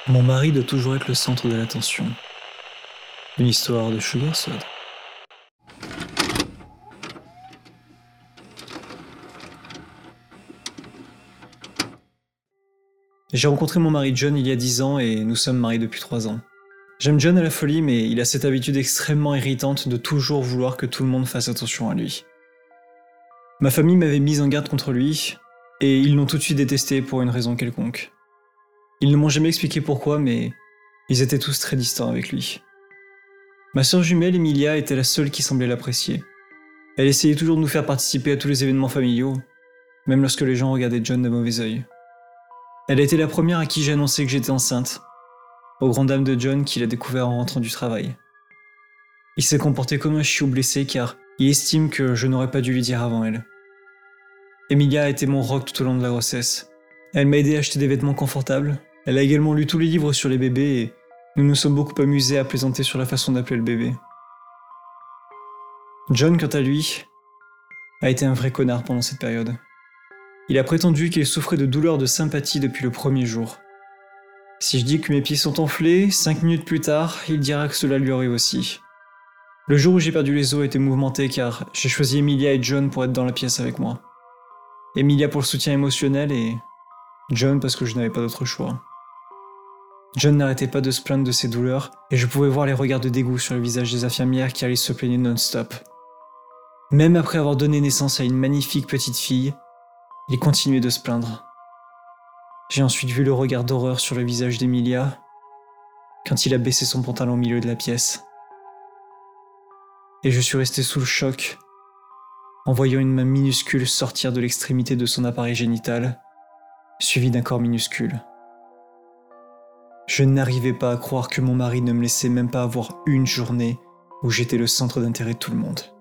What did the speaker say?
Mon mari doit toujours être le centre de l'attention. Une histoire de Sugar Soda. J'ai rencontré mon mari John il y a 10 ans et nous sommes mariés depuis 3 ans. J'aime John à la folie, mais il a cette habitude extrêmement irritante de toujours vouloir que tout le monde fasse attention à lui. Ma famille m'avait mise en garde contre lui, et ils l'ont tout de suite détesté pour une raison quelconque. Ils ne m'ont jamais expliqué pourquoi, mais ils étaient tous très distants avec lui. Ma sœur jumelle Emilia était la seule qui semblait l'apprécier. Elle essayait toujours de nous faire participer à tous les événements familiaux, même lorsque les gens regardaient John de mauvais œil. Elle a été la première à qui j'ai annoncé que j'étais enceinte, aux grandes dames de John qu'il a découvert en rentrant du travail. Il s'est comporté comme un chiot blessé car il estime que je n'aurais pas dû lui dire avant elle. Emilia a été mon rock tout au long de la grossesse. Elle m'a aidé à acheter des vêtements confortables, elle a également lu tous les livres sur les bébés et nous nous sommes beaucoup amusés à plaisanter sur la façon d'appeler le bébé. John, quant à lui, a été un vrai connard pendant cette période. Il a prétendu qu'il souffrait de douleurs de sympathie depuis le premier jour. Si je dis que mes pieds sont enflés, 5 minutes plus tard, il dira que cela lui arrive aussi. Le jour où j'ai perdu les os a été mouvementé car j'ai choisi Emilia et John pour être dans la pièce avec moi. Emilia pour le soutien émotionnel et John parce que je n'avais pas d'autre choix. John n'arrêtait pas de se plaindre de ses douleurs et je pouvais voir les regards de dégoût sur le visage des infirmières qui allaient se plaigner non-stop. Même après avoir donné naissance à une magnifique petite fille, il continuait de se plaindre. J'ai ensuite vu le regard d'horreur sur le visage d'Emilia quand il a baissé son pantalon au milieu de la pièce. Et je suis resté sous le choc en voyant une main minuscule sortir de l'extrémité de son appareil génital, suivie d'un corps minuscule. Je n'arrivais pas à croire que mon mari ne me laissait même pas avoir une journée où j'étais le centre d'intérêt de tout le monde.